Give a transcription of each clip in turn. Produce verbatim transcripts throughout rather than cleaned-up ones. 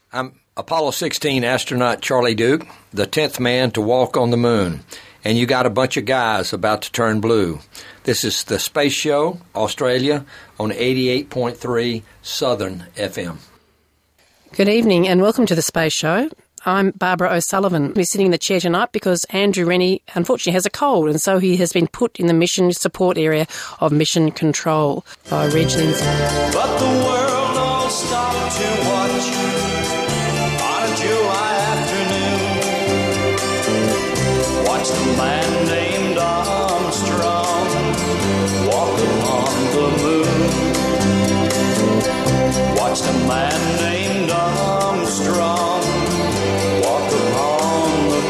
I'm Apollo sixteen astronaut Charlie Duke, the tenth man to walk on the moon. And you got a bunch of guys about to turn blue. This is the Space Show, Australia, on eighty-eight point three Southern F M. Good evening and welcome to the Space Show. I'm Barbara O'Sullivan. We're sitting in the chair tonight because Andrew Rennie unfortunately has a cold, and so he has been put in the mission support area of Mission Control by Reg Lindsay. But the world all stopped to watch on a July afternoon. Watched a man named Armstrong walk on the moon. Watched a man named Armstrong walk upon the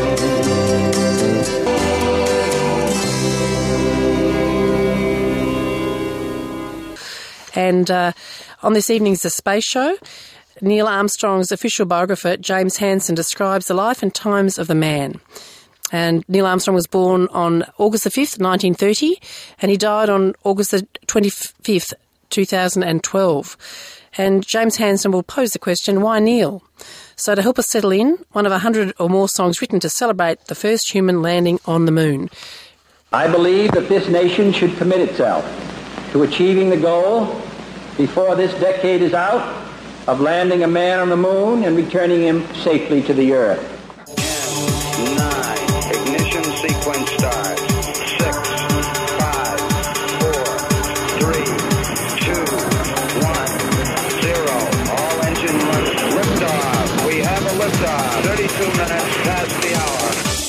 moon. And uh, on this evening's The Space Show, Neil Armstrong's official biographer, James Hansen, describes the life and times of the man. And Neil Armstrong was born on August the fifth, nineteen thirty, and he died on August the twenty-fifth, two thousand twelve. And James Hansen will pose the question, why Neil? So to help us settle in, one of a hundred or more songs written to celebrate the first human landing on the moon. I believe that this nation should commit itself to achieving the goal before this decade is out of landing a man on the moon and returning him safely to the earth. ten, nine, ignition sequence start. six, five, four, three, two, one, zero. All engine running. Liftoff. We have a liftoff. thirty-two minutes past the hour.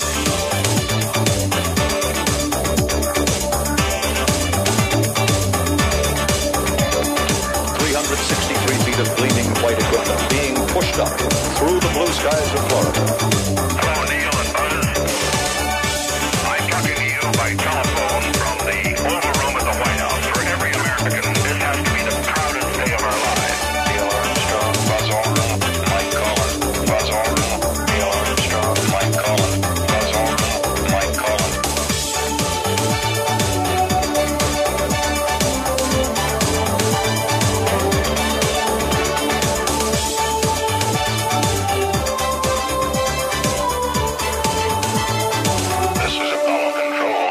three hundred sixty-three feet of gleaming white equipment being pushed up through the blue skies of Florida. Hello, Neil and Buzz. I'm talking to you by telephone from the Oval Room at the White House. For every American, this has to be the proudest day of our lives. Neil Armstrong, Buzz Aldrin, Mike Collins, Buzz Aldrin, Neil Armstrong, Mike Collins, Buzz Aldrin, Mike Collins. This is Apollo Control.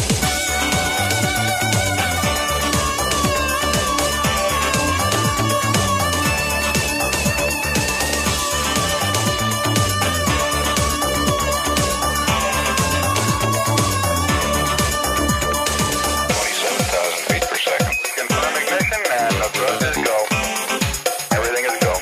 twenty-seven thousand feet per second. Confirm ignition and the thrust is go. Everything is go.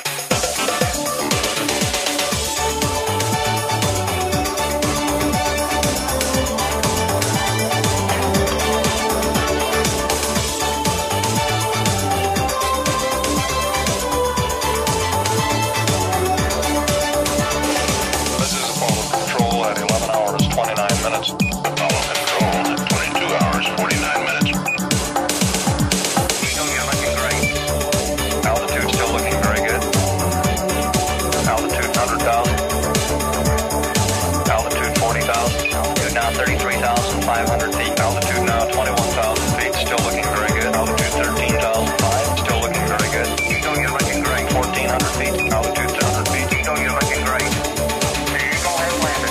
This is Apollo Control at eleven hours, twenty-nine minutes. Apollo Control at twenty-two hours, forty-nine minutes. Eagle, you're looking great. Altitude still looking very good. Altitude one hundred thousand. Altitude forty thousand. Altitude now thirty-three thousand five hundred feet. Altitude now twenty-one thousand feet. Still looking very good. Altitude thirteen thousand five. Still looking very good. Eagle, you're looking great. fourteen hundred feet. Altitude one hundred feet. Eagle, you're looking great. The Eagle has landed.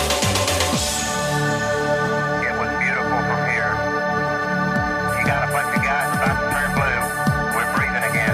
It was beautiful from here. You got a bunch of guys about to turn blue. We're breathing again.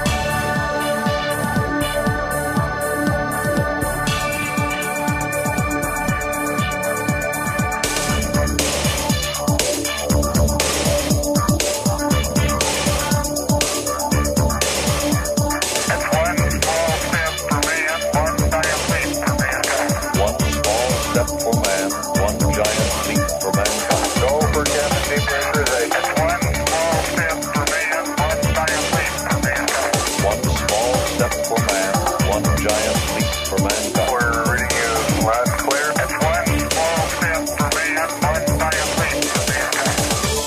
That's one small step for man, one giant leap for mankind. One small step for man, one giant leap for mankind. Go for Captain Depressurization. That's one small step for man, one giant leap for mankind. One small step for man, one giant leap for mankind. We're reading you loud and clear. That's one small step for man, one giant leap for mankind.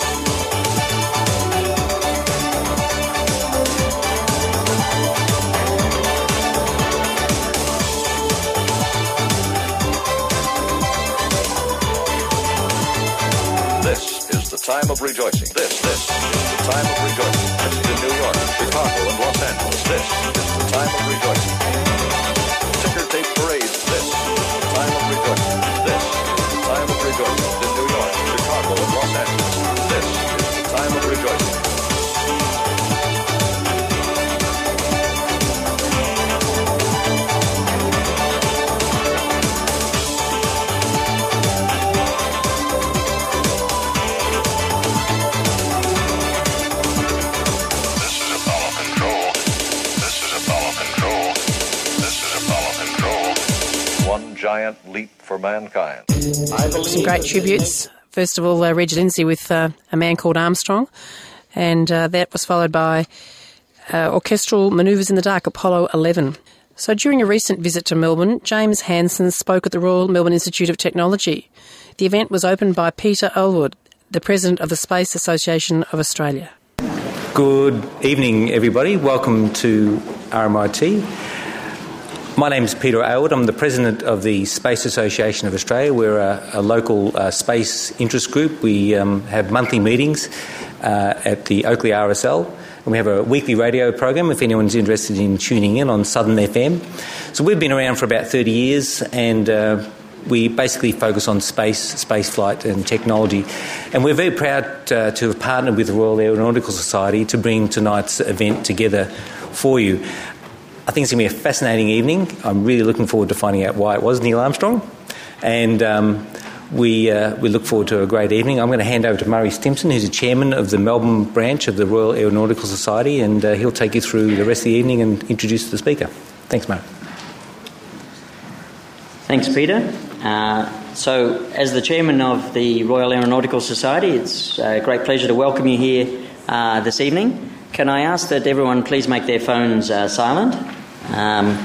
This is the time of rejoicing. This, this is the time of rejoicing. This is in New York, Chicago, and Los Angeles. This is the time of rejoicing. giant leap for mankind. Some great tributes. First of all, uh, Reg Lindsay with uh, A Man Called Armstrong, and uh, that was followed by uh, Orchestral Manoeuvres in the Dark, Apollo eleven. So during a recent visit to Melbourne, James Hansen spoke at the Royal Melbourne Institute of Technology. The event was opened by Peter Elwood, the President of the Space Association of Australia. Good evening, everybody. Welcome to R M I T. My name is Peter Elwood. I'm the President of the Space Association of Australia. We're a, a local uh, space interest group. We um, have monthly meetings uh, at the Oakley R S L. And we have a weekly radio program if anyone's interested in tuning in on Southern F M. So we've been around for about thirty years, and uh, we basically focus on space, space flight and technology. And we're very proud uh, to have partnered with the Royal Aeronautical Society to bring tonight's event together for you. I think it's going to be a fascinating evening. I'm really looking forward to finding out why it was Neil Armstrong. And um, we uh, we look forward to a great evening. I'm going to hand over to Murray Stimson, who's the chairman of the Melbourne branch of the Royal Aeronautical Society, and uh, he'll take you through the rest of the evening and introduce the speaker. Thanks, Murray. Thanks, Peter. Uh, so, as the chairman of the Royal Aeronautical Society, it's a great pleasure to welcome you here uh, this evening. Can I ask that everyone please make their phones uh, silent? Um,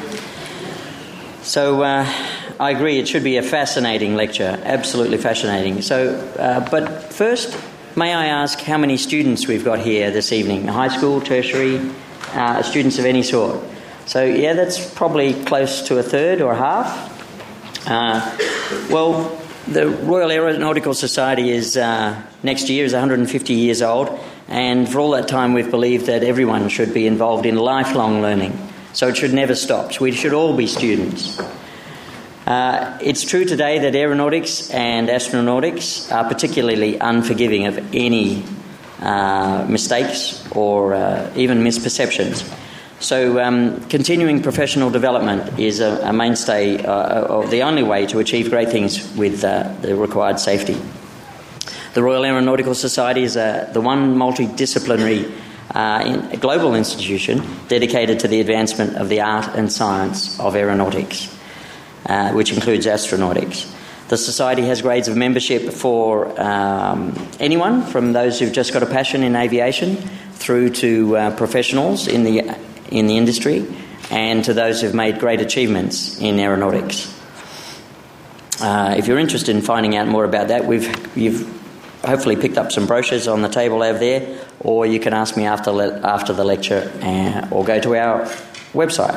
so, uh, I agree, it should be a fascinating lecture, absolutely fascinating. So, uh, but first, may I ask how many students we've got here this evening? High school, tertiary, uh, students of any sort? So, yeah, that's probably close to a third or half. Uh, well, the Royal Aeronautical Society is uh, next year is one hundred fifty years old, and for all that time we've believed that everyone should be involved in lifelong learning, so it should never stop. We should all be students. Uh, it's true today that aeronautics and astronautics are particularly unforgiving of any uh, mistakes or uh, even misperceptions. So um, continuing professional development is a, a mainstay, uh, or the only way to achieve great things with uh, the required safety. The Royal Aeronautical Society is uh, the one multidisciplinary uh, in, global institution dedicated to the advancement of the art and science of aeronautics, uh, which includes astronautics. The Society has grades of membership for um, anyone from those who've just got a passion in aviation through to uh, professionals in the in the industry, and to those who've made great achievements in aeronautics. Uh, if you're interested in finding out more about that, we've you've hopefully picked up some brochures on the table over there, or you can ask me after le- after the lecture, uh, or go to our website.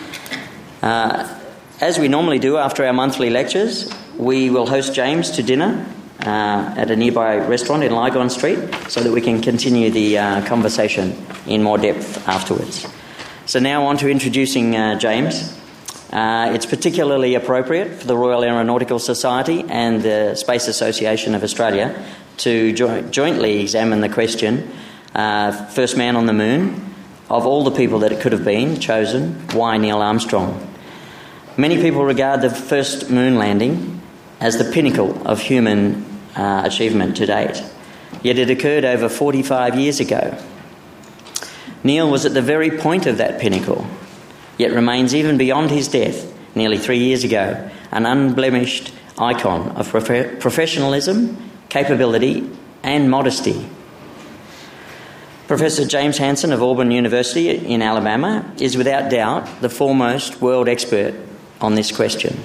Uh, as we normally do after our monthly lectures, we will host James to dinner uh, at a nearby restaurant in Lygon Street, so that we can continue the uh, conversation in more depth afterwards. So now on to introducing uh, James. Uh, it's particularly appropriate for the Royal Aeronautical Society and the Space Association of Australia to jo- jointly examine the question, uh, first man on the moon, of all the people that it could have been chosen, why Neil Armstrong? Many people regard the first moon landing as the pinnacle of human uh, achievement to date, yet it occurred over forty-five years ago. Neil was at the very point of that pinnacle, yet remains even beyond his death, nearly three years ago, an unblemished icon of prof- professionalism, capability and modesty. Professor James Hansen of Auburn University in Alabama is without doubt the foremost world expert on this question.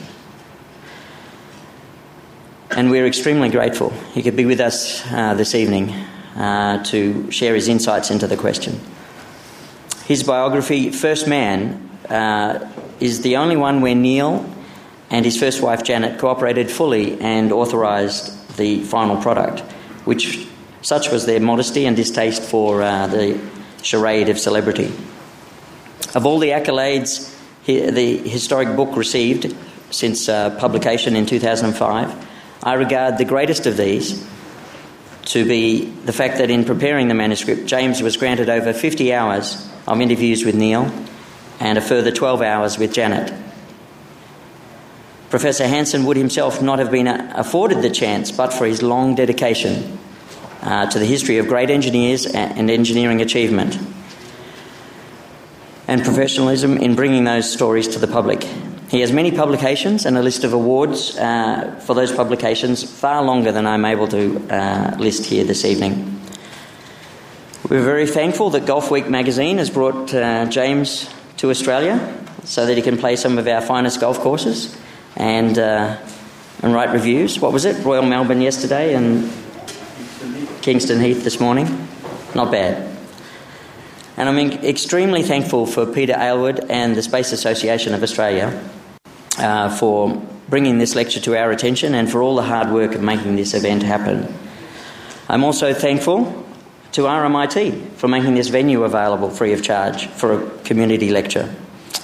And we're extremely grateful he could be with us uh, this evening uh, to share his insights into the question. His biography, First Man, uh, is the only one where Neil and his first wife Janet cooperated fully and authorised the final product, which such was their modesty and distaste for uh, the charade of celebrity. Of all the accolades he, the historic book received since uh, publication in two thousand five, I regard the greatest of these to be the fact that in preparing the manuscript, James was granted over fifty hours of interviews with Neil and a further twelve hours with Janet. Professor Hansen would himself not have been afforded the chance but for his long dedication uh, to the history of great engineers and engineering achievement and professionalism in bringing those stories to the public. He has many publications and a list of awards uh, for those publications far longer than I'm able to uh, list here this evening. We're very thankful that Golf Week magazine has brought uh, James to Australia so that he can play some of our finest golf courses and uh, and write reviews. What was it? Royal Melbourne yesterday and Kingston Heath this morning. Not bad. And I'm extremely thankful for Peter Aylward and the Space Association of Australia uh, for bringing this lecture to our attention and for all the hard work of making this event happen. I'm also thankful to R M I T for making this venue available free of charge for a community lecture.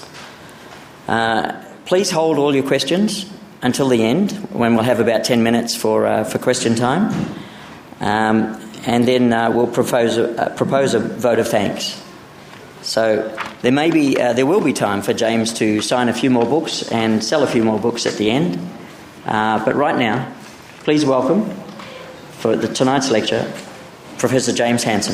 Uh, please hold all your questions until the end, when we'll have about ten minutes for uh, for question time, um, and then uh, we'll propose a, uh, propose a vote of thanks. So there may be uh, there will be time for James to sign a few more books and sell a few more books at the end. Uh, but right now, please welcome for the, tonight's lecture, Professor James Hansen.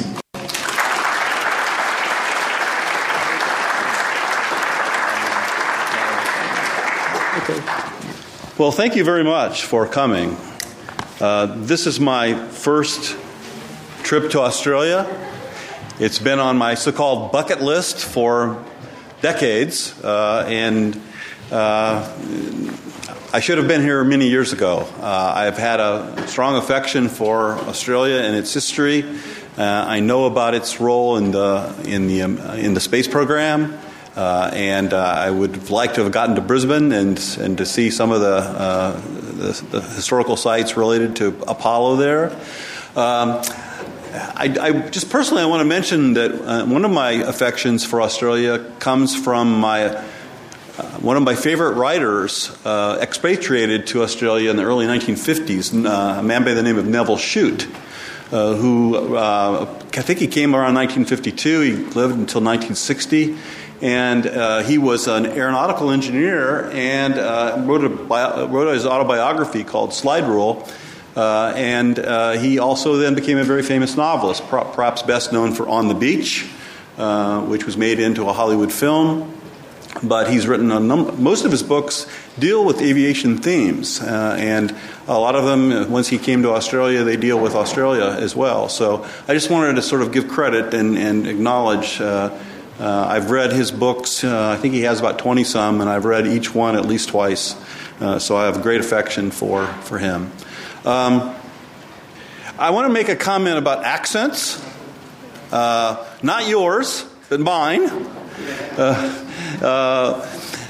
Well, thank you very much for coming. Uh, this is my first trip to Australia. It's been on my so-called bucket list for decades, uh, and uh, I should have been here many years ago. Uh, I've had a strong affection for Australia and its history. Uh, I know about its role in the in the um, in the space program, uh, and uh, I would like to have gotten to Brisbane and and to see some of the uh, the, the historical sites related to Apollo there. Um, I, I just personally I want to mention that uh, one of my affections for Australia comes from my uh, one of my favorite writers uh, expatriated to Australia in the early nineteen fifties, uh, a man by the name of Neville Shute. Uh, who uh, I think he came around nineteen fifty-two. He lived until nineteen sixty, and uh, he was an aeronautical engineer and uh, wrote, a bio- wrote his autobiography called Slide Rule. Uh, and uh, he also then became a very famous novelist, per- perhaps best known for On the Beach, uh, which was made into a Hollywood film. But he's written a num- most of his books deal with aviation themes, uh, and a lot of them, once he came to Australia, they deal with Australia as well. So I just wanted to sort of give credit and, and acknowledge. Uh, uh, I've read his books. Uh, I think he has about twenty some, and I've read each one at least twice. Uh, so I have great affection for for him. Um, I want to make a comment about accents, uh, not yours, but mine. Uh, uh,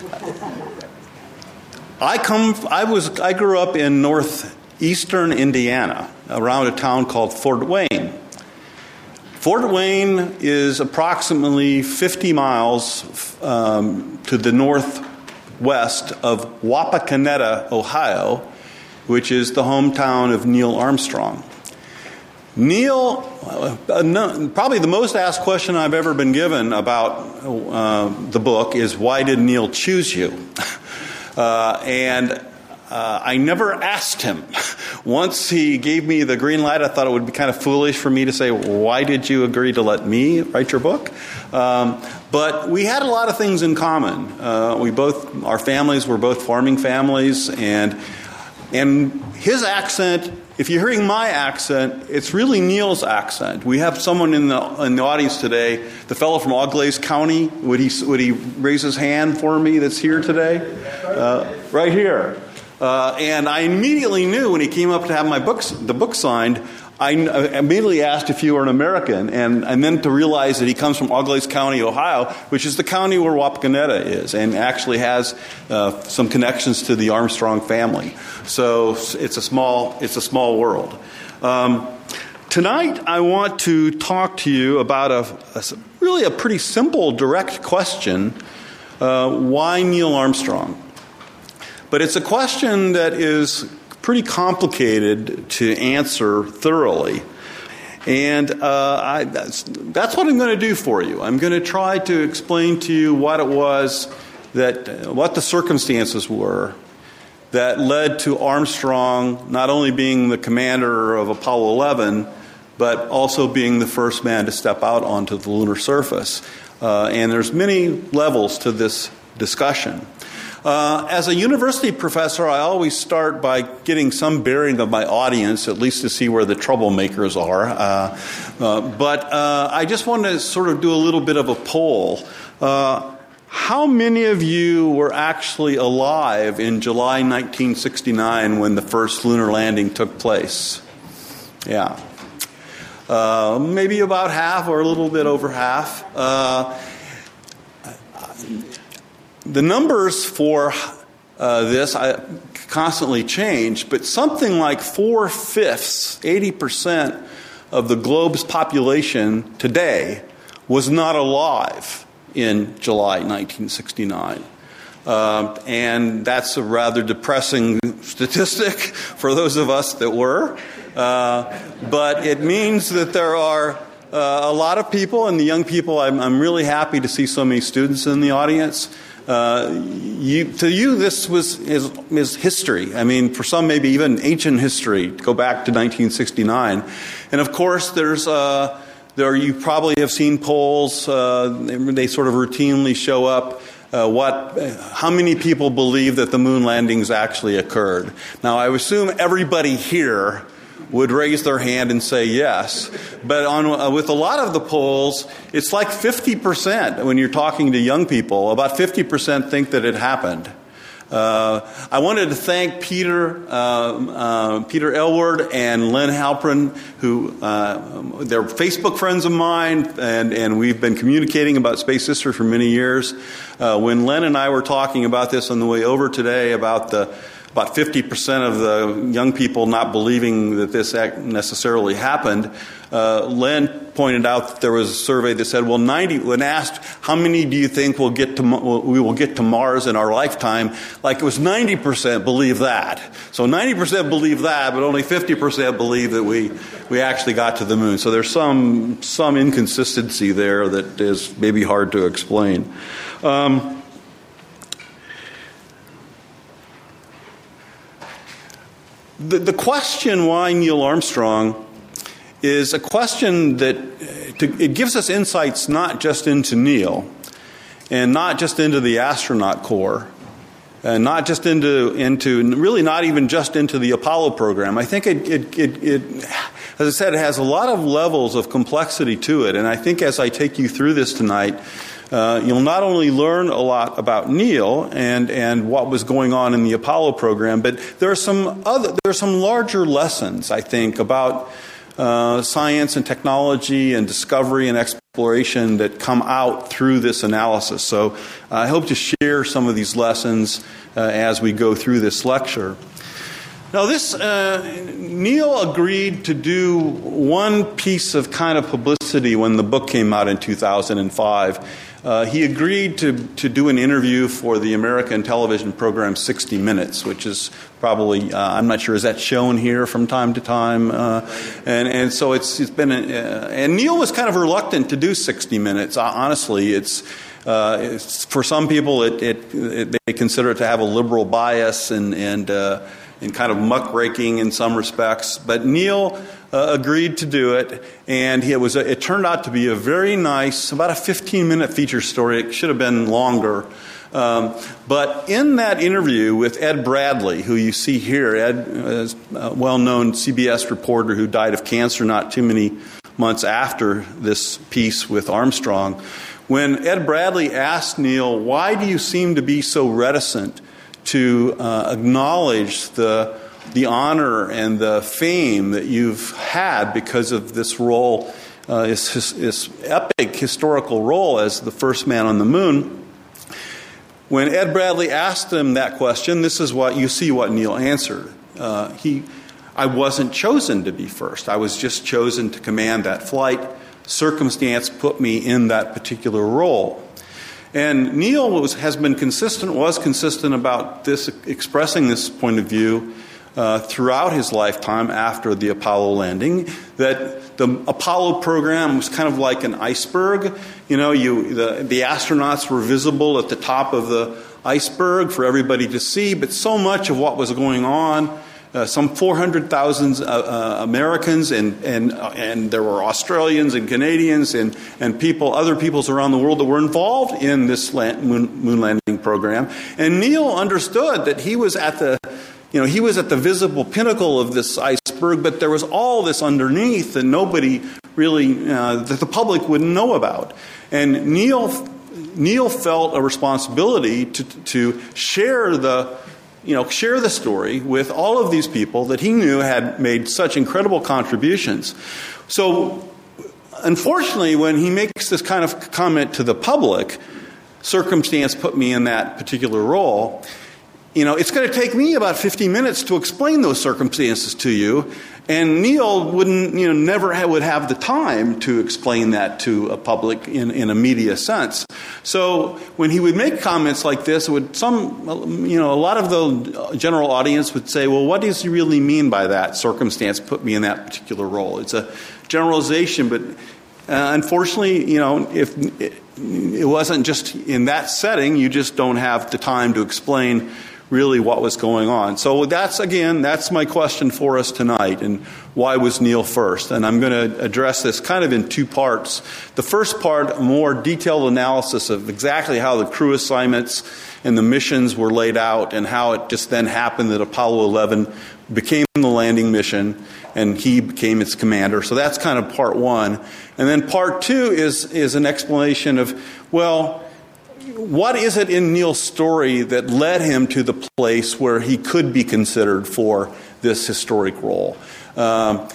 I come. I was. I grew up in northeastern Indiana, around a town called Fort Wayne. Fort Wayne is approximately fifty miles um, to the northwest of Wapakoneta, Ohio, which is the hometown of Neil Armstrong. Neil, uh, no, probably the most asked question I've ever been given about uh, the book is, why did Neil choose you? Uh, and uh, I never asked him. Once he gave me the green light, I thought it would be kind of foolish for me to say, why did you agree to let me write your book? Um, but we had a lot of things in common. Uh, we both, our families were both farming families, and and his accent, if you're hearing my accent, it's really Neil's accent. We have someone in the in the audience today, the fellow from Auglaize County. Would he would he raise his hand for me that's here today? Uh, right here. Uh, and I immediately knew when he came up to have my books, the book signed, I immediately asked if you were an American, and, and then to realize that he comes from Auglaize County, Ohio, which is the county where Wapakoneta is, and actually has uh, some connections to the Armstrong family. So it's a small it's a small world. Um, tonight, I want to talk to you about a, a really a pretty simple, direct question: uh, why Neil Armstrong? But it's a question that is pretty complicated to answer thoroughly. And uh, I, that's, that's what I'm going to do for you. I'm going to try to explain to you what it was that, what the circumstances were that led to Armstrong not only being the commander of Apollo eleven, but also being the first man to step out onto the lunar surface. Uh, and there's many levels to this discussion. Uh, as a university professor, I always start by getting some bearing of my audience, at least to see where the troublemakers are. Uh, uh, but uh, I just want to sort of do a little bit of a poll. Uh, how many of you were actually alive in July nineteen sixty-nine when the first lunar landing took place? Yeah. Uh, maybe about half or a little bit over half. Uh, the numbers for uh, this I, constantly change, but something like four-fifths, eighty percent of the globe's population today was not alive in July nineteen sixty-nine. Uh, and that's a rather depressing statistic for those of us that were. Uh, but it means that there are uh, a lot of people, and the young people, I'm, I'm really happy to see so many students in the audience. Uh, you, to you, this was is, is history. I mean, for some, maybe even ancient history. Go back to nineteen sixty-nine, and of course, there's uh, there. You probably have seen polls. Uh, they sort of routinely show up. Uh, what? How many people believe that the moon landings actually occurred? Now, I assume everybody here would raise their hand and say yes. But on, uh, with a lot of the polls, it's like fifty percent when you're talking to young people. About fifty percent think that it happened. Uh, I wanted to thank Peter, uh, uh, Peter Elward and Len Halpern, who uh, they're Facebook friends of mine, and, and we've been communicating about space history for many years. Uh, when Len and I were talking about this on the way over today, about the about fifty percent of the young people not believing that this act necessarily happened, uh, Len pointed out that there was a survey that said, well, ninety, when asked, how many do you think will get to, we will get to Mars in our lifetime, like it was ninety percent believe that. So ninety percent believe that, but only fifty percent believe that we, we actually got to the moon. So there's some, some inconsistency there that is maybe hard to explain. Um, The, the question why Neil Armstrong is a question that to, it gives us insights not just into Neil and not just into the astronaut corps and not just into, into really not even just into the Apollo program. I think it, it, it, it, as I said, it has a lot of levels of complexity to it. And I think as I take you through this tonight, Uh, you'll not only learn a lot about Neil and, and what was going on in the Apollo program, but there are some other there are some larger lessons, I think, about uh, science and technology and discovery and exploration that come out through this analysis. So uh, I hope to share some of these lessons uh, as we go through this lecture. Now, this uh, Neil agreed to do one piece of kind of publicity when the book came out in two thousand five. Uh, he agreed to, to do an interview for the American television program sixty minutes, which is probably, uh, I'm not sure, is that shown here from time to time? Uh, and, and so it's, it's been, a, uh, and Neil was kind of reluctant to do sixty minutes. Uh, honestly, it's, uh, it's, for some people, it, it, it, they consider it to have a liberal bias and, and, uh, and kind of muckraking in some respects. But Neil Uh, agreed to do it, and it was. A, it turned out to be a very nice, about a fifteen-minute feature story. It should have been longer, um, but in that interview with Ed Bradley, who you see here, Ed is a well-known C B S reporter who died of cancer not too many months after this piece with Armstrong. When Ed Bradley asked Neil, "Why do you seem to be so reticent to uh, acknowledge the the honor and the fame that you've had because of this role, uh, this, this epic historical role as the first man on the moon?" When Ed Bradley asked him that question, this is what you see what Neil answered. Uh, he, I wasn't chosen to be first. I was just chosen to command that flight. Circumstance put me in that particular role. And Neil was, has been consistent, was consistent about this, expressing this point of view Uh, throughout his lifetime after the Apollo landing, that the Apollo program was kind of like an iceberg. You know, you the, the astronauts were visible at the top of the iceberg for everybody to see, but so much of what was going on uh, some four hundred thousand uh, uh, Americans, and and uh, and there were Australians and Canadians and and people, other peoples around the world that were involved in this land, moon, moon landing program. And Neil understood that he was at the, you know, he was at the visible pinnacle of this iceberg, but there was all this underneath that nobody really, uh, that the public wouldn't know about. And Neil, Neil felt a responsibility to to share the, you know, share the story with all of these people that he knew had made such incredible contributions. So, unfortunately, when he makes this kind of comment to the public, circumstance put me in that particular role. You know, it's going to take me about fifty minutes to explain those circumstances to you, and Neil wouldn't, you know, never ha- would have the time to explain that to a public in, in a media sense. So when he would make comments like this, it would some, you know, a lot of the general audience would say, well, what does he really mean by that? Circumstance put me in that particular role. It's a generalization, but uh, unfortunately, you know, if it, it wasn't just in that setting, you just don't have the time to explain really what was going on. So that's, again, that's my question for us tonight. And why was Neil first? And I'm going to address this kind of in two parts. The first part, a more detailed analysis of exactly how the crew assignments and the missions were laid out and how it just then happened that Apollo eleven became the landing mission and he became its commander. So that's kind of part one. And then part two is, is an explanation of, well, what is it in Neil's story that led him to the place where he could be considered for this historic role? Um,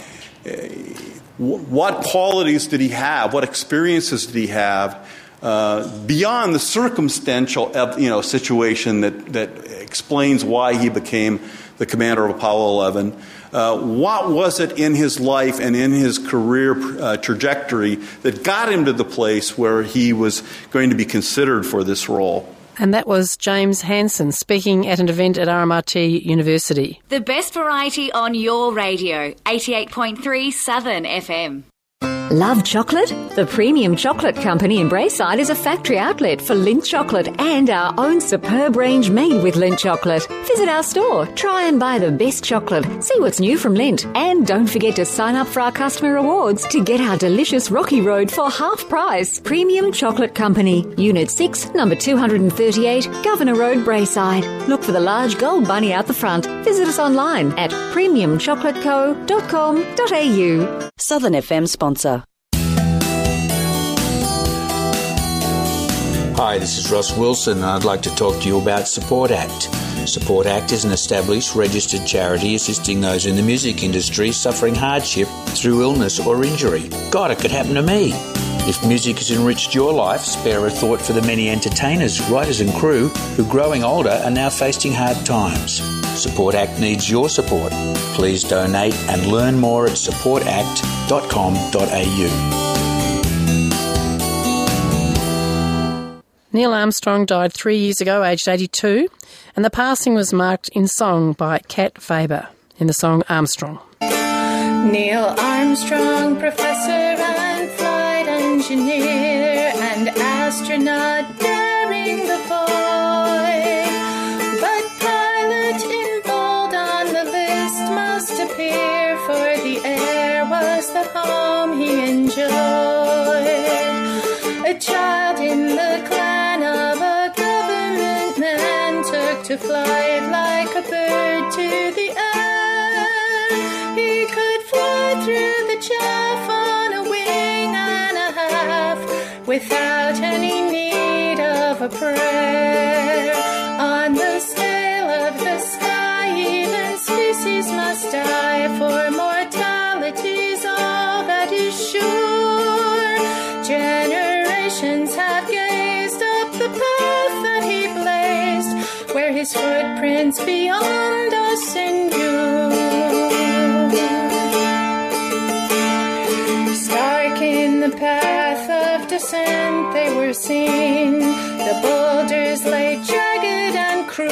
what qualities did he have? What experiences did he have uh, beyond the circumstantial, you know, situation that, that explains why he became the commander of Apollo eleven? Uh, what was it in his life and in his career uh, trajectory that got him to the place where he was going to be considered for this role? And that was James Hansen speaking at an event at R M I T University. The best variety on your radio, eighty-eight point three Southern F M. Love chocolate? The Premium Chocolate Company in Braeside is a factory outlet for Lindt chocolate and our own superb range made with Lindt chocolate. Visit our store, try and buy the best chocolate, see what's new from Lindt, and don't forget to sign up for our customer rewards to get our delicious Rocky Road for half price. Premium Chocolate Company, Unit six, number two thirty-eight, Governor Road, Braeside. Look for the large gold bunny out the front. Visit us online at premium chocolate co dot com dot a u. Southern F M sponsor. Hi, this is Ross Wilson and I'd like to talk to you about Support Act. Support Act is an established registered charity assisting those in the music industry suffering hardship through illness or injury. God, it could happen to me. If music has enriched your life, spare a thought for the many entertainers, writers and crew who, growing older, are now facing hard times. Support Act needs your support. Please donate and learn more at support act dot com dot a u. Neil Armstrong died three years ago, aged eighty-two, and the passing was marked in song by Cat Faber in the song Armstrong. Neil Armstrong, professor and flight engineer and astronaut, daring the boy. But pilot in bold on the list must appear, for the air was the home he enjoyed. A child in the clan of a government man took to flight like a bird to the air. He could fly through the chaff on a wing and a half without any need of a prayer. On the scale of the sky, even species must die, for mortality's all that is sure. Generations have gazed up the path that he blazed, where his footprints beyond us endure. Stark in the path of descent they were seen, the boulders lay jagged and cruel.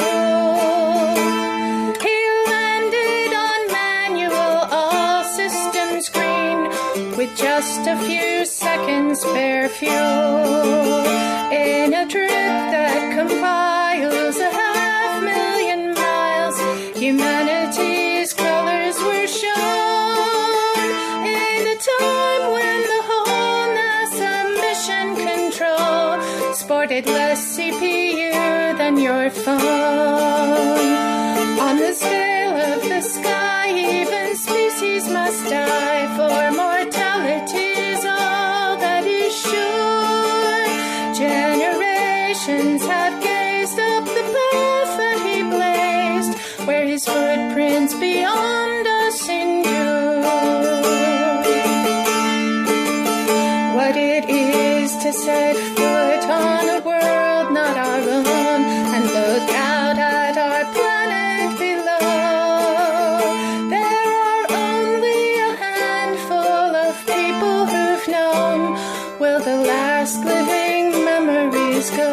He landed on manual, all systems green, with just a few seconds spare fuel. In a trip that compiles a half million miles, humanity's needed less C P U than your phone. On the scale of the sky, even species must die, for mortality's all that is sure. Generations have gazed up the path that he blazed, where his footprints beyond us endure. What it is to set foot on a world not our own, and look out at our planet below. There are only a handful of people who've known. Will the last living memories go?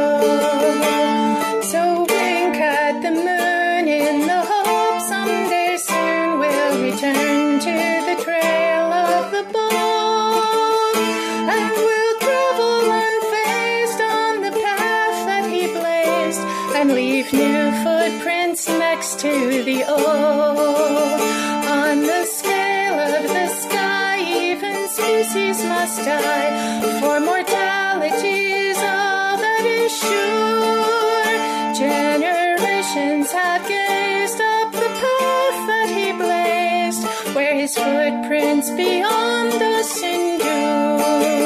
So wink at the moon in the hope someday soon we'll return to the trail of the ball, and we'll travel unfazed on the path that he blazed, and leave new footprints next to the old. On the scale of the sky, even species must die, for mortality's all that is sure. Generations have gazed up the path that he blazed, where his footprints beyond us endure.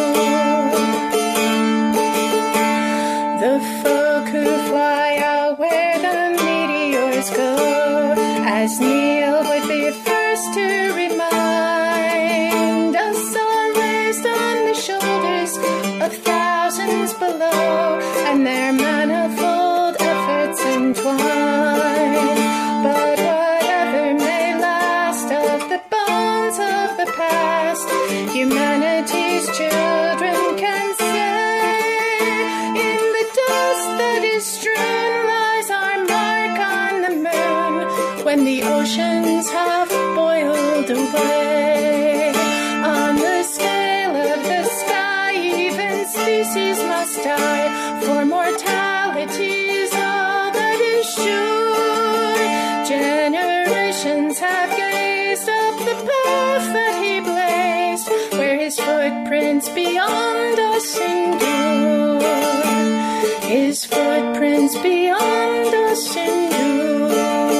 The folk who fly out where the meteors go, as Neil would be first to remind us, are raised on the shoulders of thousands below, and their manifold efforts entwined. But whatever may last of the bones of the past, humanity's children can say, in the dust that is strewn lies our mark on the moon, when the oceans have boiled away. On the scale of the sky, even species must die, for mortality's all that is sure. Generations have gazed up the path that he blazed, where his footprints beyond us endure. His footprints beyond us endure.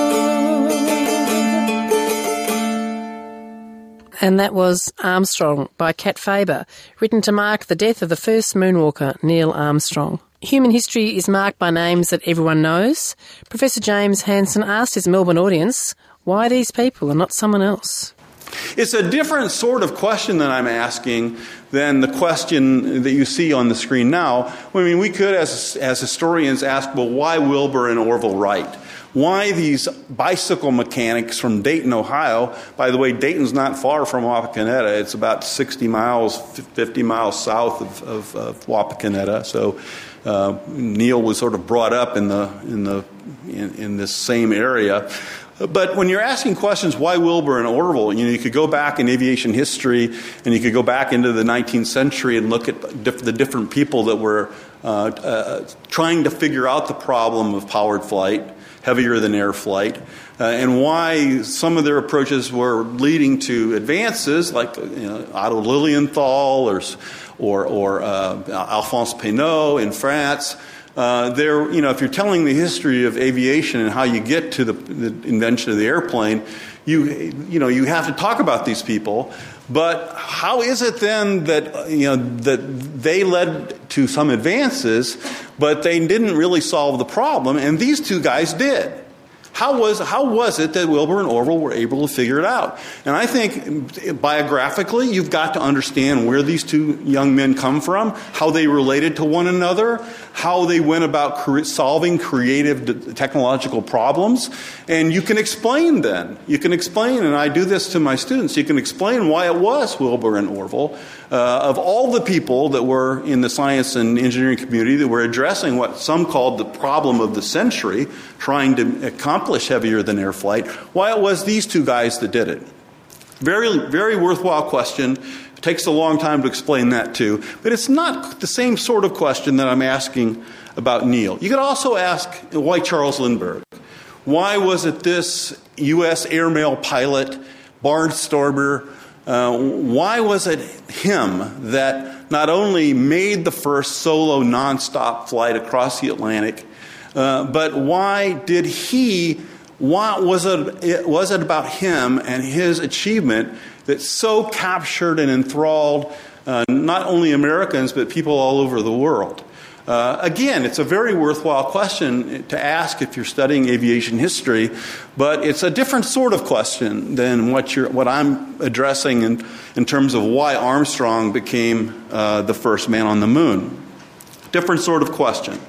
And that was Armstrong by Cat Faber, written to mark the death of the first moonwalker, Neil Armstrong. Human history is marked by names that everyone knows. Professor James Hansen asked his Melbourne audience, why these people and not someone else? It's a different sort of question that I'm asking than the question that you see on the screen now. I mean, we could, as, as historians, ask, well, why Wilbur and Orville Wright? Why these bicycle mechanics from Dayton, Ohio? By the way, Dayton's not far from Wapakoneta. It's about sixty miles, fifty miles south of, of, of Wapakoneta. So uh, Neil was sort of brought up in the in the in, in this same area. But when you're asking questions, why Wilbur and Orville, you know, you could go back in aviation history, and you could go back into the nineteenth century and look at diff- the different people that were uh, uh, trying to figure out the problem of powered flight, heavier than air flight, uh, and why some of their approaches were leading to advances like you know, Otto Lilienthal or or, or uh, Alphonse Pénaud in France. Uh, there, you know, if you're telling the history of aviation and how you get to the, the invention of the airplane, you you know you have to talk about these people. But how is it then that you know that they led to some advances, but they didn't really solve the problem, and these two guys did? How was how was it that Wilbur and Orville were able to figure it out? And I think biographically, you've got to understand where these two young men come from, how they related to one another, how they went about cre- solving creative technological problems, and you can explain then. You can explain, and I do this to my students, you can explain why it was Wilbur and Orville, uh, of all the people that were in the science and engineering community that were addressing what some called the problem of the century, trying to accomplish heavier than air flight, why it was these two guys that did it. Very, very worthwhile question. It takes a long time to explain that too, but it's not the same sort of question that I'm asking about Neil. You could also ask, why Charles Lindbergh? Why was it this U S airmail pilot, barnstormer, uh, why was it him that not only made the first solo nonstop flight across the Atlantic, uh, but why did he, why was it, was it about him and his achievement that so captured and enthralled uh, not only Americans, but people all over the world? Uh, again, it's a very worthwhile question to ask if you're studying aviation history, but it's a different sort of question than what you're, what I'm addressing in, in terms of why Armstrong became uh, the first man on the moon. Different sort of question.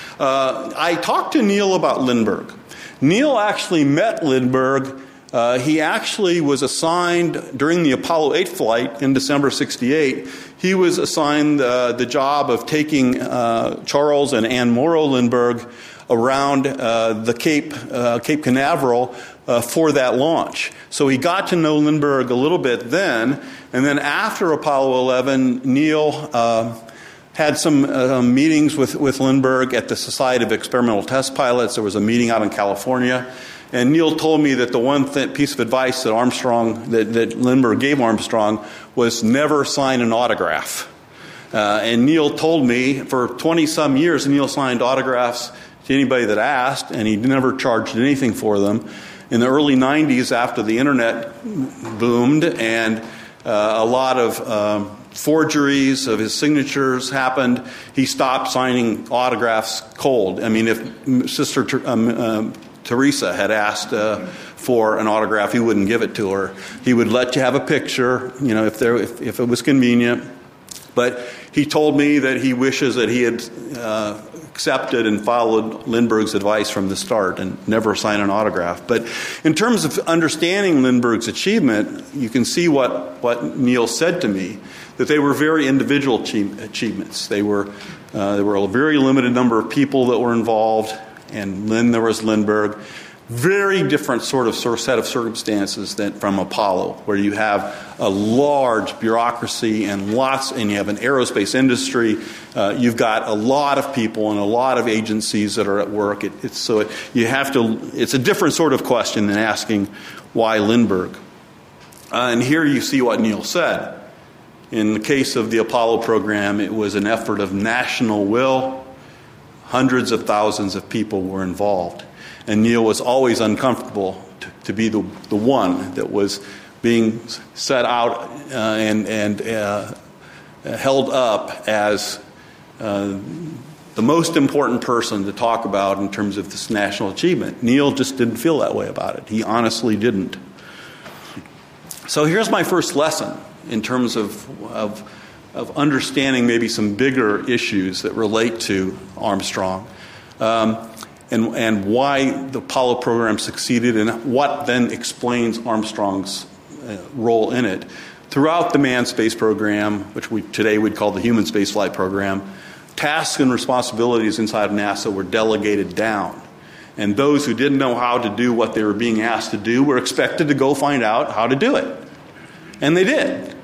Uh, I talked to Neil about Lindbergh. Neil actually met Lindbergh. Uh, he actually was assigned during the Apollo eight flight in December sixty-eight. He was assigned uh, the job of taking uh, Charles and Anne Morrow Lindbergh around uh, the Cape, uh, Cape Canaveral uh, for that launch. So he got to know Lindbergh a little bit then. And then after Apollo eleven, Neil uh, had some uh, meetings with, with Lindbergh at the Society of Experimental Test Pilots. There was a meeting out in California. And Neil told me that the one th- piece of advice that Armstrong, that, that Lindbergh gave Armstrong, was never sign an autograph. Uh, and Neil told me for twenty-some years, Neil signed autographs to anybody that asked, and he never charged anything for them. In the early nineties, after the internet boomed and uh, a lot of um, forgeries of his signatures happened, he stopped signing autographs cold. I mean, if Sister Ter- um, uh, Teresa had asked uh, for an autograph, he wouldn't give it to her. He would let you have a picture, you know, if there if, if it was convenient. But he told me that he wishes that he had uh, accepted and followed Lindbergh's advice from the start and never signed an autograph. But in terms of understanding Lindbergh's achievement, you can see what, what Neil said to me, that they were very individual achievements. They were uh, there were a very limited number of people that were involved. And then there was Lindbergh. Very different sort of, sort of set of circumstances than from Apollo, where you have a large bureaucracy and lots, and you have an aerospace industry. Uh, you've got a lot of people and a lot of agencies that are at work. It, it's so it, you have to. It's a different sort of question than asking why Lindbergh. Uh, and here you see what Neil said. In the case of the Apollo program, it was an effort of national will. Hundreds of thousands of people were involved. And Neil was always uncomfortable to, to be the, the one that was being set out uh, and, and uh, held up as uh, the most important person to talk about in terms of this national achievement. Neil just didn't feel that way about it. He honestly didn't. So here's my first lesson in terms of, of of understanding maybe some bigger issues that relate to Armstrong, um, and, and why the Apollo program succeeded and what then explains Armstrong's uh, role in it. Throughout the manned space program, which we today would call the human spaceflight program, tasks and responsibilities inside of NASA were delegated down. And those who didn't know how to do what they were being asked to do were expected to go find out how to do it. And they did.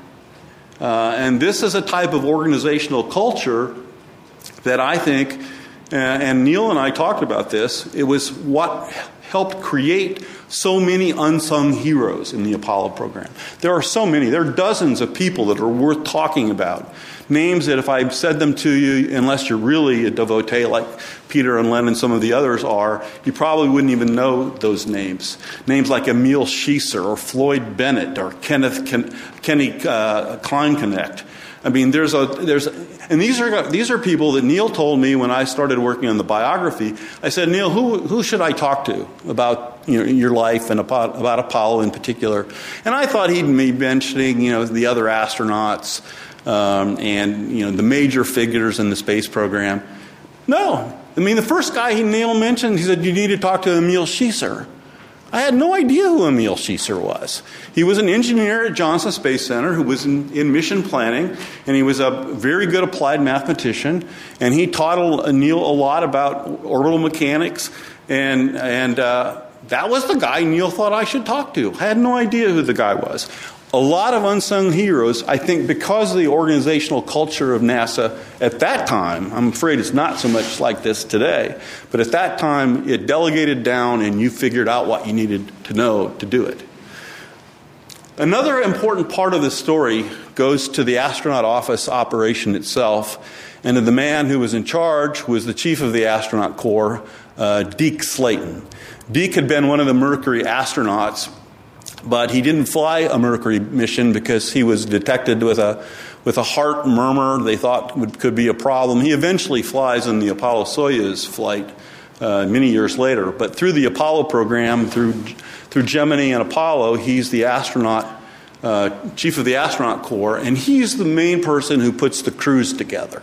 Uh, and this is a type of organizational culture that I think, uh, and Neil and I talked about this, it was what helped create so many unsung heroes in the Apollo program. There are so many. There are dozens of people that are worth talking about. Names that if I said them to you, unless you're really a devotee like Peter and Len and some of the others are, you probably wouldn't even know those names. Names like Emil Schieser or Floyd Bennett or Kenneth Ken, Kenny uh, Kleinknecht. I mean, there's a there's, and these are these are people that Neil told me when I started working on the biography. I said, Neil, who who should I talk to about you know your life and about, about Apollo in particular? And I thought he'd be mentioning you know the other astronauts. Um, and you know the major figures in the space program. No, I mean the first guy he Neil mentioned, he said you need to talk to Emil Schieser. I had no idea who Emil Schieser was. He was an engineer at Johnson Space Center who was in, in mission planning, and he was a very good applied mathematician. And he taught Neil a lot about orbital mechanics, and and uh, that was the guy Neil thought I should talk to. I had no idea who the guy was. A lot of unsung heroes, I think, because of the organizational culture of NASA at that time. I'm afraid it's not so much like this today. But at that time, it delegated down and you figured out what you needed to know to do it. Another important part of this story goes to the astronaut office operation itself, and to the man who was in charge, who was the chief of the astronaut corps, uh, Deke Slayton. Deke had been one of the Mercury astronauts, but he didn't fly a Mercury mission because he was detected with a with a heart murmur they thought would, could be a problem. He eventually flies in the Apollo-Soyuz flight uh, many years later. But through the Apollo program, through through Gemini and Apollo, he's the astronaut, uh, chief of the astronaut corps, and he's the main person who puts the crews together.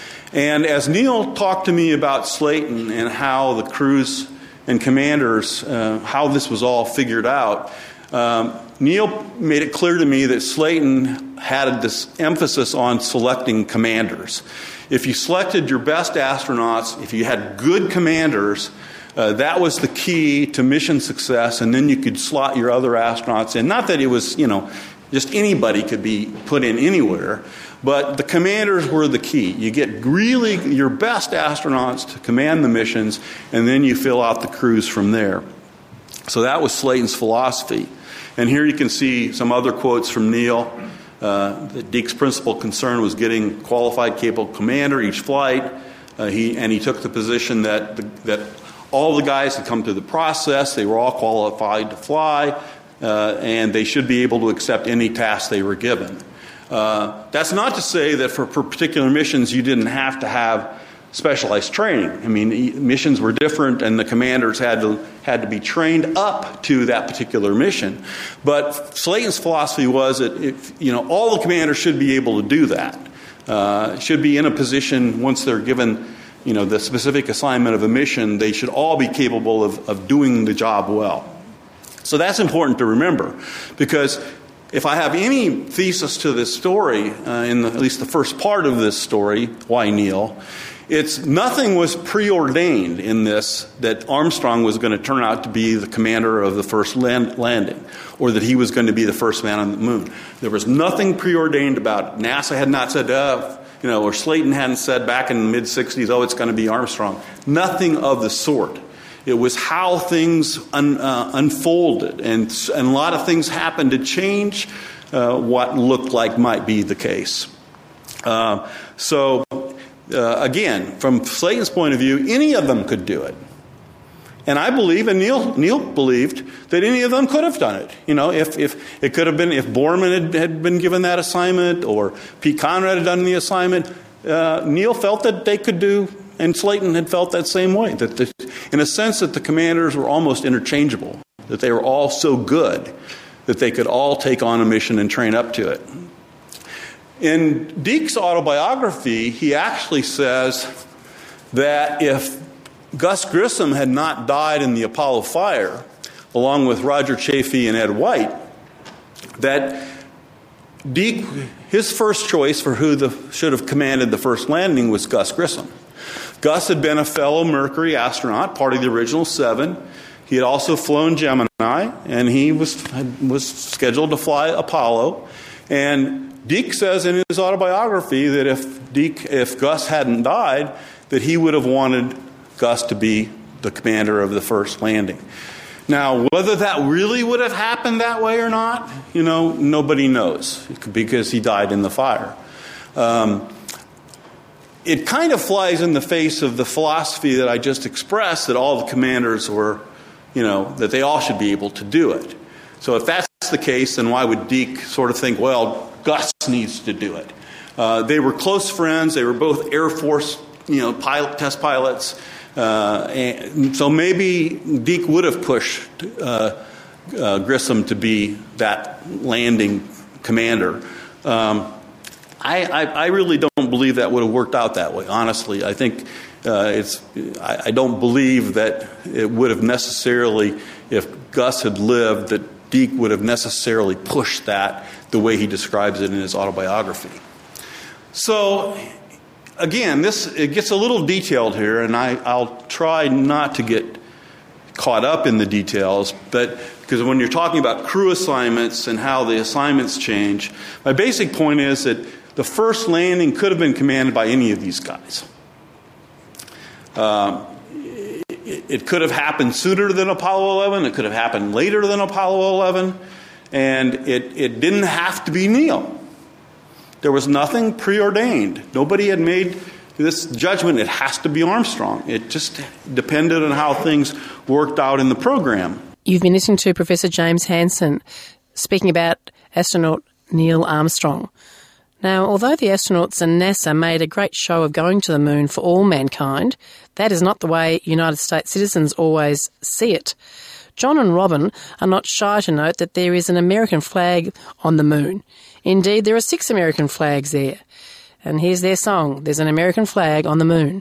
And as Neil talked to me about Slayton and how the crews and commanders, uh, how this was all figured out, um, Neil made it clear to me that Slayton had this emphasis on selecting commanders. If you selected your best astronauts, if you had good commanders, uh, that was the key to mission success, and then you could slot your other astronauts in. Not that it was, you know, just anybody could be put in anywhere, but the commanders were the key. You get really your best astronauts to command the missions, and then you fill out the crews from there. So that was Slayton's philosophy. And here you can see some other quotes from Neil. Uh, that Deke's principal concern was getting qualified, capable commander each flight. Uh, he and he took the position that the, that all the guys had come through the process. They were all qualified to fly, uh, and they should be able to accept any task they were given. Uh, that's not to say that for, for particular missions you didn't have to have specialized training. I mean, missions were different, and the commanders had to had to be trained up to that particular mission. But Slayton's philosophy was that if, you know, all the commanders should be able to do that. Uh, should be in a position once they're given, you know, the specific assignment of a mission. They should all be capable of, of doing the job well. So that's important to remember, because if I have any thesis to this story, uh, in the, at least the first part of this story, why Neil? It's nothing was preordained in this that Armstrong was going to turn out to be the commander of the first land, landing, or that he was going to be the first man on the moon. There was nothing preordained about it. NASA had not said, uh, you know, or Slayton hadn't said back in the mid sixties, oh, it's going to be Armstrong. Nothing of the sort. It was how things un, uh, unfolded, and, and a lot of things happened to change uh, what looked like might be the case. Uh, so... Uh, again, from Slayton's point of view, any of them could do it. And I believe, and Neil Neil believed, that any of them could have done it. You know, if, if it could have been, if Borman had, had been given that assignment, or Pete Conrad had done the assignment, uh, Neil felt that they could do, and Slayton had felt that same way. That the, in a sense that the commanders were almost interchangeable, that they were all so good that they could all take on a mission and train up to it. In Deke's autobiography, he actually says that if Gus Grissom had not died in the Apollo fire, along with Roger Chaffee and Ed White, that Deke, his first choice for who the, should have commanded the first landing was Gus Grissom. Gus had been a fellow Mercury astronaut, part of the original seven. He had also flown Gemini, and he was was scheduled to fly Apollo. And Deke says in his autobiography that if Deke, if Gus hadn't died, that he would have wanted Gus to be the commander of the first landing. Now, whether that really would have happened that way or not, you know, nobody knows, because he died in the fire. Um, it kind of flies in the face of the philosophy that I just expressed, that all the commanders were, you know, that they all should be able to do it. So if that's the case, then why would Deke sort of think, well, Gus needs to do it? Uh, they were close friends. They were both Air Force, you know, pilot, test pilots. Uh, and so maybe Deke would have pushed uh, uh, Grissom to be that landing commander. Um, I, I, I really don't believe that would have worked out that way, honestly. I think uh, it's. I, I don't believe that it would have necessarily, if Gus had lived, that Deke would have necessarily pushed that the way he describes it in his autobiography. So, again, this it gets a little detailed here, and I, I'll try not to get caught up in the details, but because when you're talking about crew assignments and how the assignments change, my basic point is that the first landing could have been commanded by any of these guys. Um, it, it could have happened sooner than Apollo eleven. It could have happened later than Apollo eleven. And it, it didn't have to be Neil. There was nothing preordained. Nobody had made this judgment, it has to be Armstrong. It just depended on how things worked out in the program. You've been listening to Professor James Hansen speaking about astronaut Neil Armstrong. Now, although the astronauts and NASA made a great show of going to the moon for all mankind, that is not the way United States citizens always see it. John and Robin are not shy to note that there is an American flag on the moon. Indeed, there are six American flags there. And here's their song, There's an American Flag on the Moon.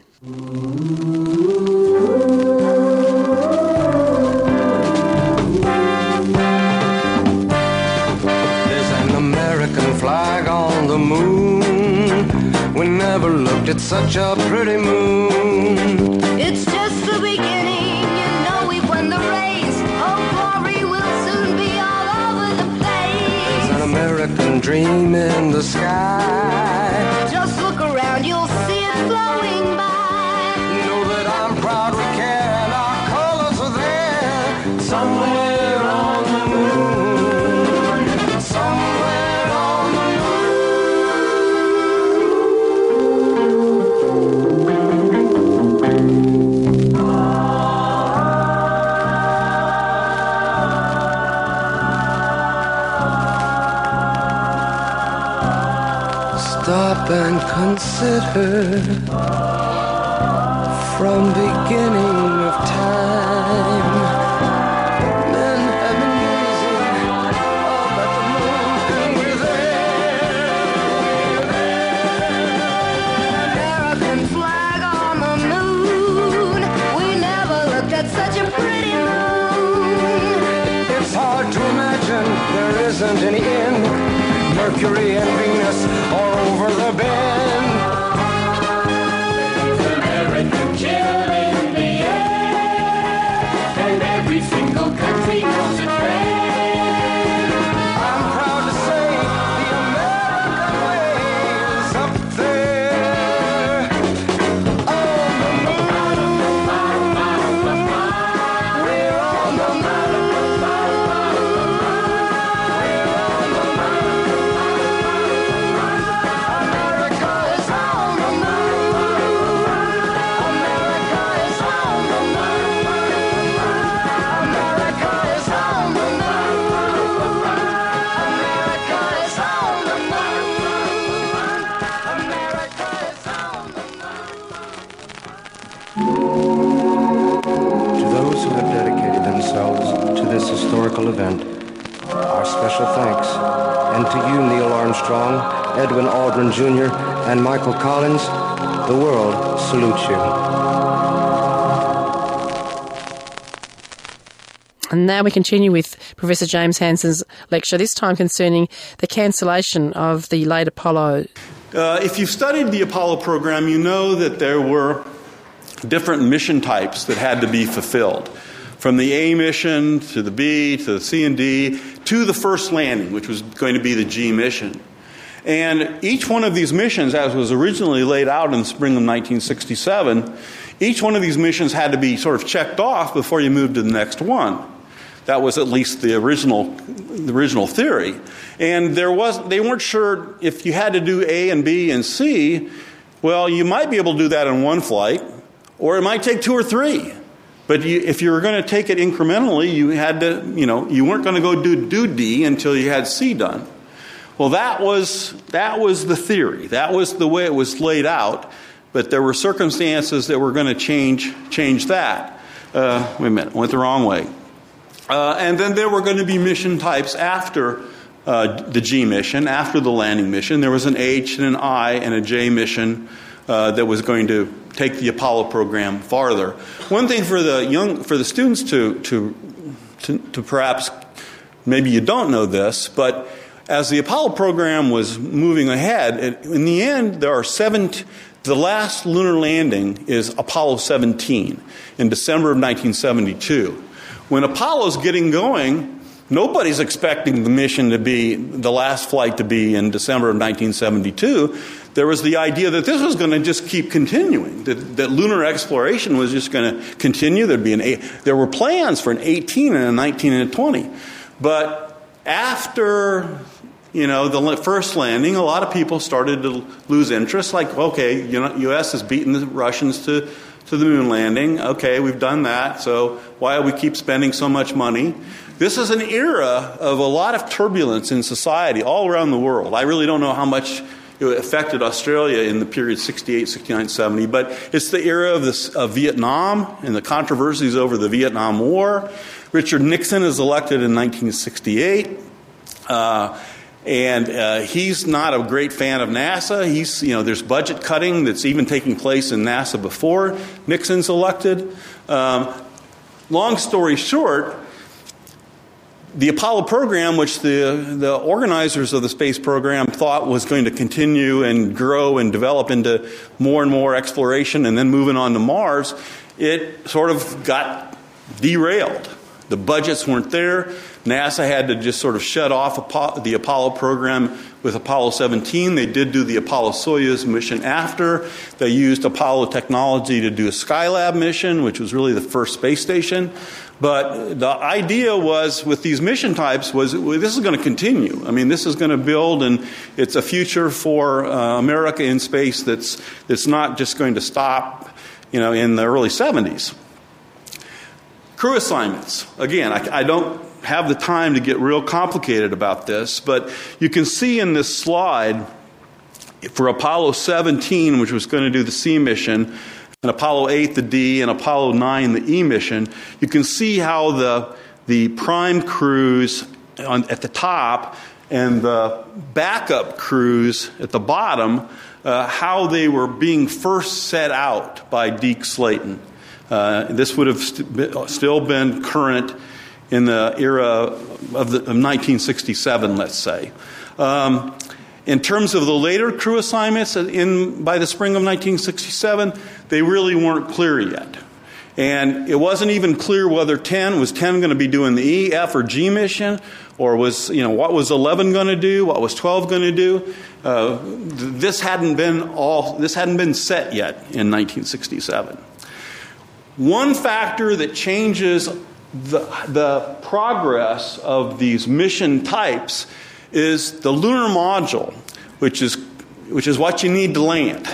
There's an American flag on the moon. We never looked at such a pretty moon. It's just the beginning, you know we've won the race. Oh, glory will soon be all over the place. There's an American dream in the sky. Just look around, you'll see it flowing by. Know that I'm proud we care and our colors are there. Somewhere on the moon. Somewhere on the Stop and consider from beginning of time. Men have been gazing up at the moon, and we're there, we're there. American flag on the moon. We never looked at such a pretty moon. It's hard to imagine there isn't any end. Mercury and Venus are over the bend. There's American chill in the air, and every single country knows a trend. I'm proud to say the American way is up there on the moon. We're on the moon. Historical event. Our special thanks. And to you, Neil Armstrong, Edwin Aldrin Junior, and Michael Collins, the world salutes you. And now we continue with Professor James Hansen's lecture, this time concerning the cancellation of the late Apollo. Uh, if you've studied the Apollo program, you know that there were different mission types that had to be fulfilled. From the A mission to the B to the C and D to the first landing, which was going to be the G mission. And each one of these missions, as was originally laid out in the spring of nineteen sixty-seven, each one of these missions had to be sort of checked off before you moved to the next one. That was at least the original, the original theory. And there was, they weren't sure if you had to do A and B and C. Well, you might be able to do that in one flight, or it might take two or three. But you, if you were going to take it incrementally, you had to, you know, you weren't going to go do, do D until you had C done. Well, that was that was the theory. That was the way it was laid out. But there were circumstances that were going to change change that. Uh, wait a minute, went the wrong way. Uh, and then there were going to be mission types after uh, the G mission, after the landing mission. There was an H and an I and a J mission uh, that was going to take the Apollo program farther. One thing for the young, for the students to, to, to, to perhaps, maybe you don't know this, but as the Apollo program was moving ahead, it, in the end, there are seven, the last lunar landing is Apollo seventeen in December of nineteen seventy-two. When Apollo's getting going, nobody's expecting the mission to be, the last flight to be in December of nineteen seventy-two. There was the idea that this was going to just keep continuing, that, that lunar exploration was just going to continue. There'd be an eight, there were plans for an eighteen and a nineteen and a twenty. But After, you know, the first landing, a lot of people started to lose interest. Like, okay, you know, U S has beaten the Russians to, to the moon landing. Okay, we've done that. So why do we keep spending so much money? This is an era of a lot of turbulence in society all around the world. I really don't know how much it affected Australia in the period sixty-eight, sixty-nine, seventy, but it's the era of, this, of Vietnam and the controversies over the Vietnam War. Richard Nixon is elected in nineteen sixty-eight, uh, and uh, he's not a great fan of NASA. He's, you know, there's budget cutting that's even taking place in NASA before Nixon's elected. Um, long story short, the Apollo program, which the, the organizers of the space program thought was going to continue and grow and develop into more and more exploration and then moving on to Mars, it sort of got derailed. The budgets weren't there. NASA had to just sort of shut off the Apollo program with Apollo seventeen. They did do the Apollo-Soyuz mission after. They used Apollo technology to do a Skylab mission, which was really the first space station. But the idea was, with these mission types, was well, this is going to continue. I mean, this is going to build, and it's a future for uh, America in space that's that's not just going to stop, you know, in the early seventies. Crew assignments. Again, I, I don't have the time to get real complicated about this, but you can see in this slide for Apollo seventeen, which was going to do the C mission, and Apollo eight, the D, and Apollo nine, the E mission, you can see how the, the prime crews on, at the top and the backup crews at the bottom, uh, how they were being first set out by Deke Slayton. Uh, this would have st- still been current in the era of, the, of nineteen sixty-seven, let's say. Um, in terms of the later crew assignments, in by the spring of nineteen sixty-seven, they really weren't clear yet. And it wasn't even clear whether ten, was ten going to be doing the E, F, or G mission, or was, you know, what was eleven going to do, what was twelve going to do. Uh, this hadn't been all, this hadn't been set yet in nineteen sixty-seven. One factor that changes the, the progress of these mission types is the lunar module, which is which is what you need to land.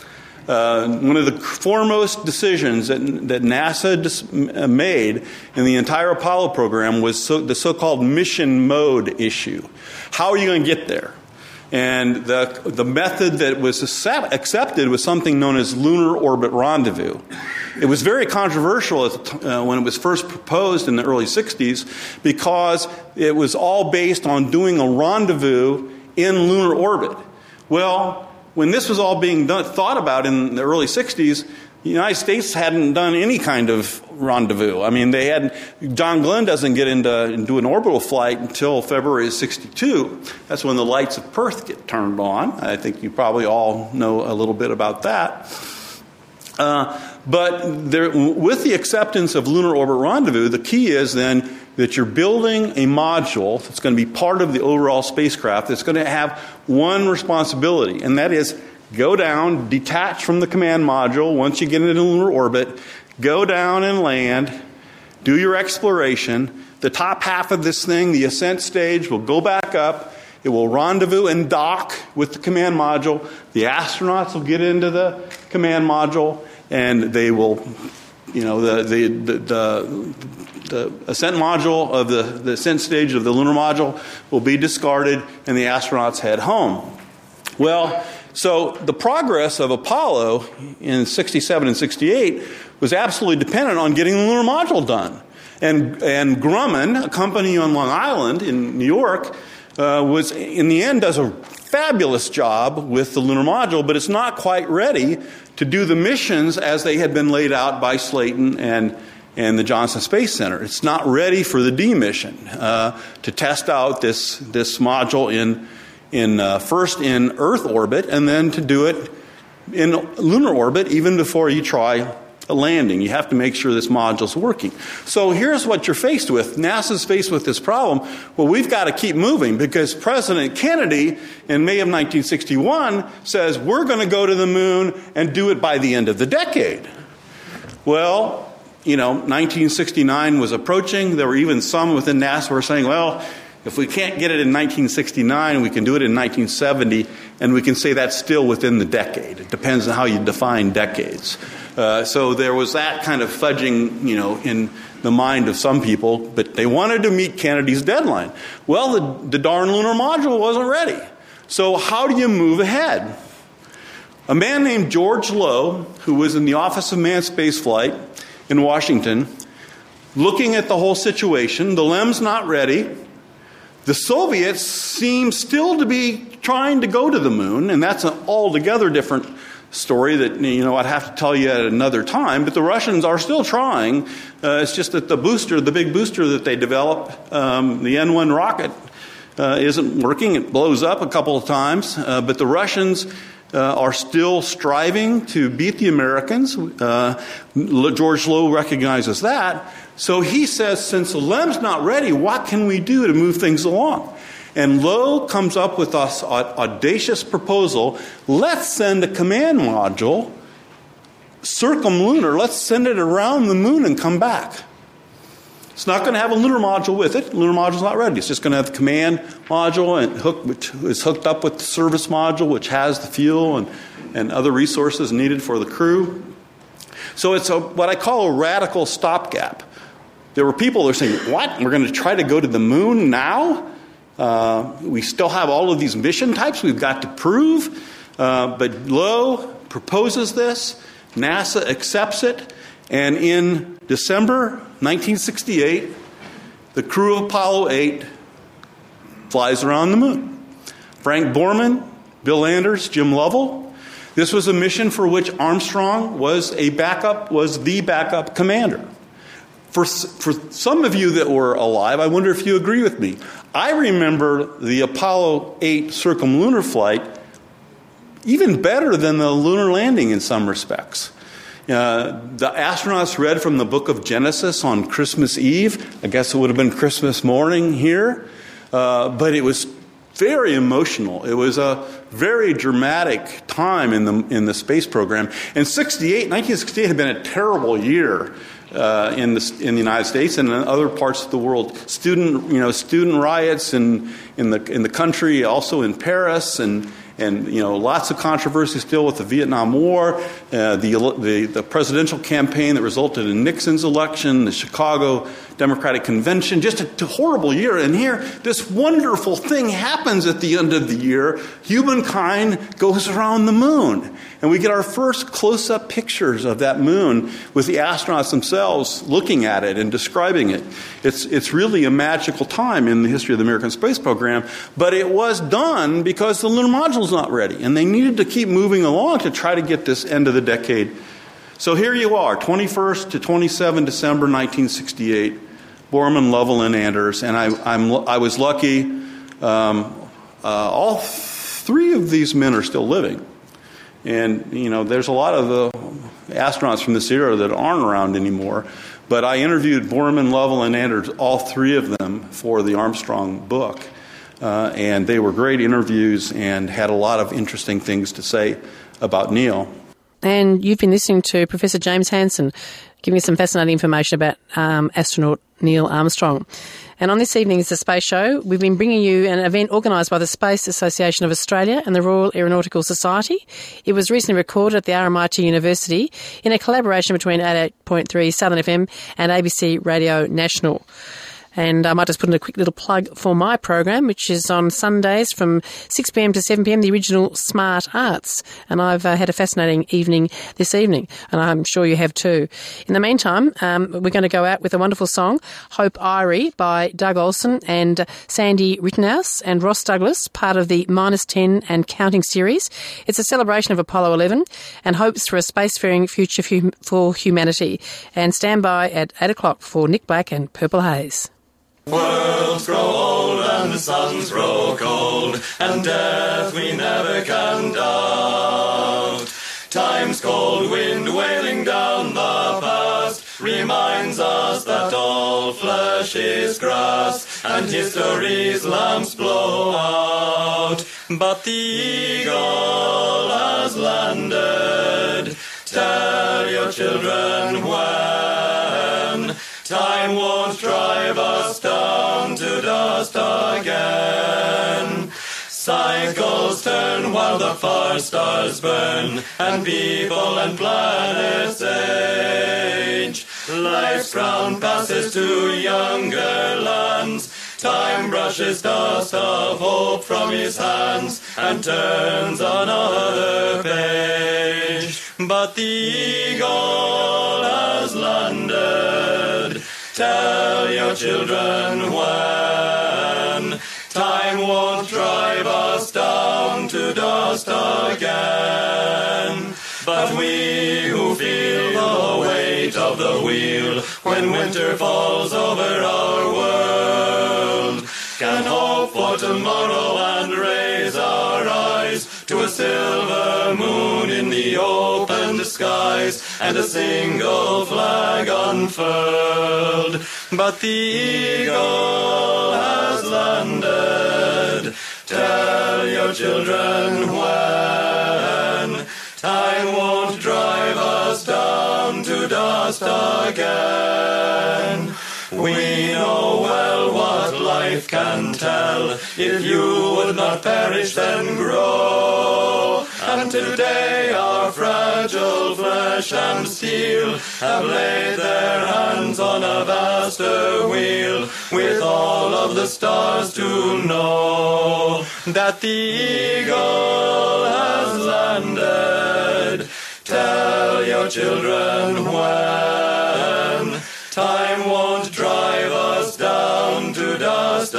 Uh, one of the foremost decisions that, that NASA dis- made in the entire Apollo program was so, the so-called mission mode issue. How are you going to get there? And the the method that was accepted was something known as lunar orbit rendezvous. It was very controversial at the t- uh, when it was first proposed in the early sixties because it was all based on doing a rendezvous in lunar orbit. Well, when this was all being done, thought about in the early sixties, the United States hadn't done any kind of rendezvous. I mean, they had John Glenn doesn't get into, into an orbital flight until February of sixty-two. That's when the lights of Perth get turned on. I think you probably all know a little bit about that. Uh, but there, with the acceptance of lunar orbit rendezvous, the key is then that you're building a module that's going to be part of the overall spacecraft that's going to have one responsibility, and that is go down, detach from the command module once you get into lunar orbit, go down and land, do your exploration. The top half of this thing, the ascent stage, will go back up. It will rendezvous and dock with the command module. The astronauts will get into the command module, and they will, you know, the the the, the, the ascent module of the, the ascent stage of the lunar module will be discarded, and the astronauts head home. Well, so the progress of Apollo in sixty-seven and sixty-eight was absolutely dependent on getting the lunar module done. And and Grumman, a company on Long Island in New York, uh, was in the end does a fabulous job with the lunar module, but it's not quite ready to do the missions as they had been laid out by Slayton and and the Johnson Space Center. It's not ready for the D mission uh, to test out this this module in in uh, first in Earth orbit, and then to do it in lunar orbit even before you try a landing. You have to make sure this module's working. So here's what you're faced with. NASA's faced with this problem. Well, we've got to keep moving because President Kennedy in May of nineteen sixty-one says we're going to go to the moon and do it by the end of the decade. Well, you know, nineteen sixty-nine was approaching. There were even some within NASA who were saying, well, If we can't get it in nineteen sixty-nine, we can do it in nineteen seventy, and we can say that's still within the decade. It depends on how you define decades. Uh, so there was that kind of fudging, you know, in the mind of some people, but they wanted to meet Kennedy's deadline. Well, the, the darn lunar module wasn't ready. So how do you move ahead? A man named George Low, who was in the Office of Manned Spaceflight in Washington, looking at the whole situation, the L E M's not ready. The Soviets seem still to be trying to go to the moon, and that's an altogether different story that, you know, I'd have to tell you at another time, but the Russians are still trying. Uh, it's just that the booster, the big booster that they developed, um, the N one rocket, uh, isn't working. It blows up a couple of times, uh, but the Russians uh, are still striving to beat the Americans. Uh, George Low recognizes that. So he says, since the L E M's not ready, what can we do to move things along? And Low comes up with this audacious proposal. Let's send a command module, circumlunar. Let's send it around the moon and come back. It's not going to have a lunar module with it. The lunar module's not ready. It's just going to have the command module, and hook, which is hooked up with the service module, which has the fuel and, and other resources needed for the crew. So it's a, what I call a radical stopgap. There were people that were saying, what? We're going to try to go to the moon now? Uh, we still have all of these mission types we've got to prove. Uh, but Low proposes this. NASA accepts it. And in December nineteen sixty-eight, the crew of Apollo eight flies around the moon. Frank Borman, Bill Anders, Jim Lovell. This was a mission for which Armstrong was a backup, was the backup commander. For, for some of you that were alive, I wonder if you agree with me. I remember the Apollo eight circumlunar flight even better than the lunar landing in some respects. Uh, the astronauts read from the book of Genesis on Christmas Eve. I guess it would have been Christmas morning here. Uh, but it was very emotional. It was a very dramatic time in the in the space program. And sixty-eight, nineteen sixty-eight had been a terrible year uh, in the in the United States and in other parts of the world. Student, you know, student riots in in the in the country, also in Paris, and and you know, lots of controversy still with the Vietnam War, uh, the, the the presidential campaign that resulted in Nixon's election, the Chicago Democratic Convention, just a, a horrible year. And here, this wonderful thing happens at the end of the year. Humankind goes around the moon. And we get our first close-up pictures of that moon with the astronauts themselves looking at it and describing it. It's, it's really a magical time in the history of the American space program. But it was done because the lunar module's not ready. And they needed to keep moving along to try to get this end of the decade. So here you are, twenty-first to twenty-seventh December nineteen sixty-eight. Borman, Lovell, and Anders, and I, I'm, I was lucky. Um, uh, all three of these men are still living. And, you know, there's a lot of the astronauts from this era that aren't around anymore. But I interviewed Borman, Lovell, and Anders, all three of them, for the Armstrong book. Uh, and they were great interviews and had a lot of interesting things to say about Neil. And you've been listening to Professor James Hansen giving us some fascinating information about um, astronaut Neil Armstrong. And on this evening's The Space Show, we've been bringing you an event organised by the Space Association of Australia and the Royal Aeronautical Society. It was recently recorded at the R M I T University in a collaboration between eighty-eight point three Southern F M and A B C Radio National. And I might just put in a quick little plug for my program, which is on Sundays from six p.m. to seven p.m, the original Smart Arts. And I've uh, had a fascinating evening this evening, and I'm sure you have too. In the meantime, um, we're going to go out with a wonderful song, Hope Irie by Doug Olson and Sandy Rittenhouse and Ross Douglas, part of the Minus ten and Counting series. It's a celebration of Apollo eleven and hopes for a spacefaring future for humanity. And stand by at eight o'clock for Nick Black and Purple Haze. Worlds grow old and the suns grow cold, and death we never can doubt. Time's cold wind wailing down the past reminds us that all flesh is grass, and history's lamps blow out. But the eagle has landed. Tell your children when. Time won't drive us down to dust again. Cycles turn while the far stars burn, and people and planets age. Life's crown passes to younger lands. Time brushes dust of hope from his hands and turns another page. But the eagle has landed. Tell your children when. Time won't drive us down to dust again. But we who feel the weight of the wheel when winter falls over our world can hope for tomorrow and raise our eyes to a silver moon in the open skies and a single flag unfurled. But the eagle has landed. Tell your children when. Time won't drive us down to dust again. We know well what life can tell. If you would not perish, then grow. And today our fragile flesh and steel have laid their hands on a vaster wheel, with all of the stars to know that the eagle has landed. Tell your children when. Time won't drive us down to dust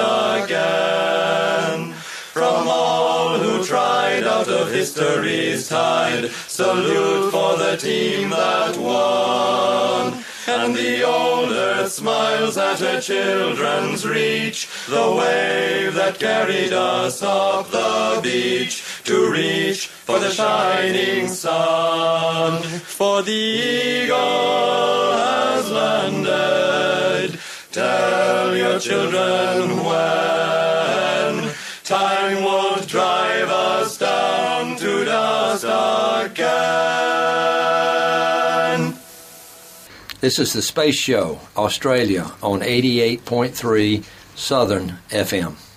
again. From all who tried out of history's tide, salute for the team that won. And the old earth smiles at her children's reach, the wave that carried us up the beach to reach for the shining sun. For the eagle has landed. Tell your children when. Time won't drive us down to dust again. This is the Space Show, Australia, on eighty-eight point three Southern F M.